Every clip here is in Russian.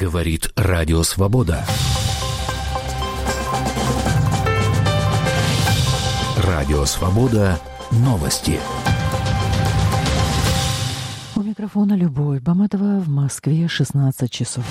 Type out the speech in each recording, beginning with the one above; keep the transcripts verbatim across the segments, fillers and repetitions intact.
Говорит Радио Свобода. Радио Свобода. Новости. У микрофона Любовь Баматова, в Москве шестнадцать часов.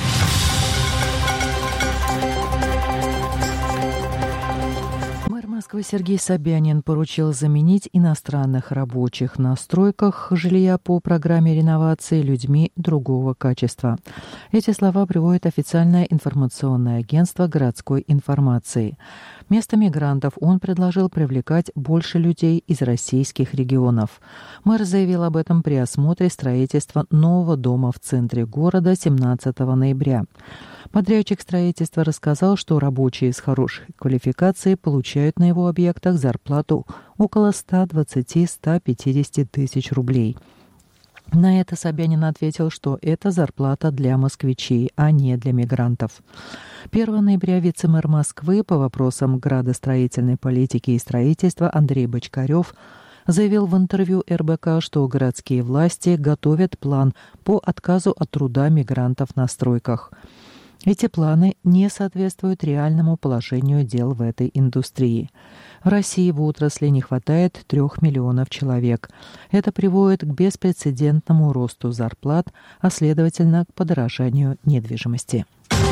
Мэр Москвы Сергей Собянин поручил заменить иностранных рабочих на стройках жилья по программе реновации людьми другого качества. Эти слова приводит официальное информационное агентство городской информации. Вместо мигрантов он предложил привлекать больше людей из российских регионов. Мэр заявил об этом при осмотре строительства нового дома в центре города семнадцатого ноября. Подрядчик строительства рассказал, что рабочие с хорошей квалификацией получают на его объектах зарплату около сто двадцать - сто пятьдесят тысяч рублей. На это Собянин ответил, что это зарплата для москвичей, а не для мигрантов. первого ноября вице-мэр Москвы по вопросам градостроительной политики и строительства Андрей Бочкарев заявил в интервью эр бэ ка, что городские власти готовят план по отказу от труда мигрантов на стройках. Эти планы не соответствуют реальному положению дел в этой индустрии. В России в отрасли не хватает трех миллионов человек. Это приводит к беспрецедентному росту зарплат, а следовательно к подорожанию недвижимости.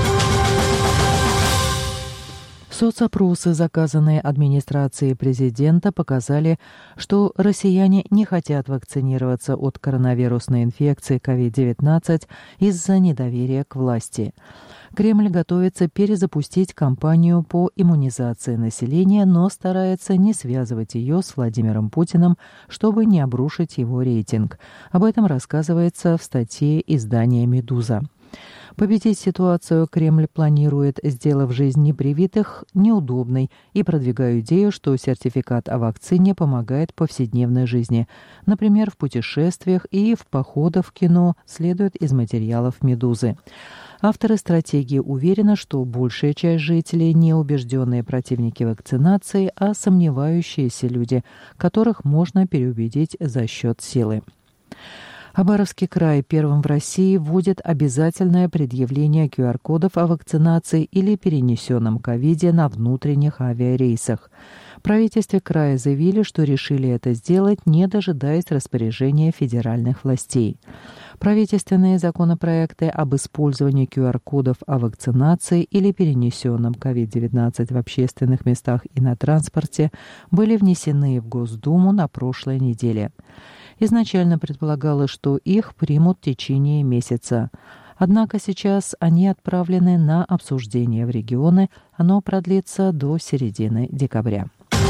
Соцопросы, заказанные администрацией президента, показали, что россияне не хотят вакцинироваться от коронавирусной инфекции ковид девятнадцать из-за недоверия к власти. Кремль готовится перезапустить кампанию по иммунизации населения, но старается не связывать ее с Владимиром Путиным, чтобы не обрушить его рейтинг. Об этом рассказывается в статье издания «Медуза». Победить ситуацию Кремль планирует, сделав жизнь непривитых неудобной, и продвигая идею, что сертификат о вакцине помогает в повседневной жизни. Например, в путешествиях и в походах в кино, следует из материалов «Медузы». Авторы стратегии уверены, что большая часть жителей не убежденные противники вакцинации, а сомневающиеся люди, которых можно переубедить за счет силы. Хабаровский край первым в России вводит обязательное предъявление ку ар кодов о вакцинации или перенесенном ковиде на внутренних авиарейсах. В правительстве края заявили, что решили это сделать, не дожидаясь распоряжения федеральных властей. Правительственные законопроекты об использовании ку ар кодов о вакцинации или перенесенном ковид девятнадцать в общественных местах и на транспорте были внесены в Госдуму на прошлой неделе. Изначально предполагалось, что их примут в течение месяца. Однако сейчас они отправлены на обсуждение в регионы. Оно продлится до середины декабря.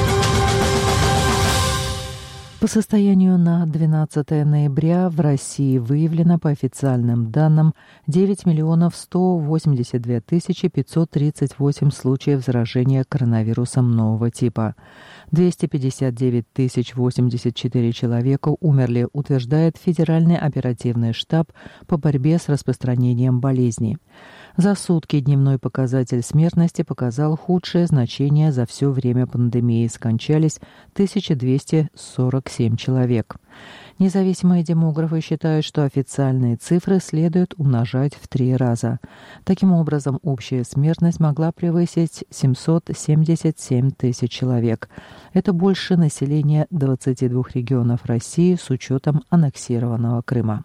По состоянию на двенадцатое ноября в России выявлено, по официальным данным, девять миллионов сто восемьдесят две тысячи пятьсот тридцать восемь случаев заражения коронавирусом нового типа. двести пятьдесят девять тысяч восемьдесят четыре человека умерли, утверждает Федеральный оперативный штаб по борьбе с распространением болезни. За сутки дневной показатель смертности показал худшее значение за все время пандемии. Скончались тысяча двести сорок семь человек. Независимые демографы считают, что официальные цифры следует умножать в три раза. Таким образом, общая смертность могла превысить семьсот семьдесят семь тысяч человек. Это больше населения двадцати двух регионов России с учетом аннексированного Крыма.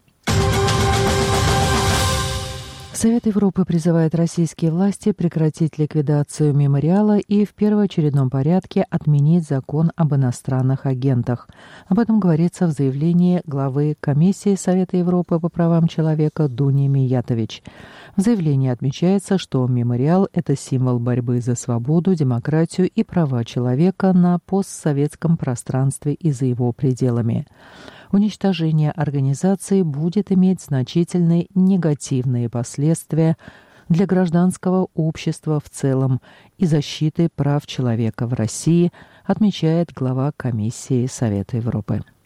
Совет Европы призывает российские власти прекратить ликвидацию мемориала и в первоочередном порядке отменить закон об иностранных агентах. Об этом говорится в заявлении главы Комиссии Совета Европы по правам человека Дуни Миятович. В заявлении отмечается, что мемориал – это символ борьбы за свободу, демократию и права человека на постсоветском пространстве и за его пределами. Уничтожение организации будет иметь значительные негативные последствия для гражданского общества в целом и защиты прав человека в России, отмечает глава Комиссии Совета Европы.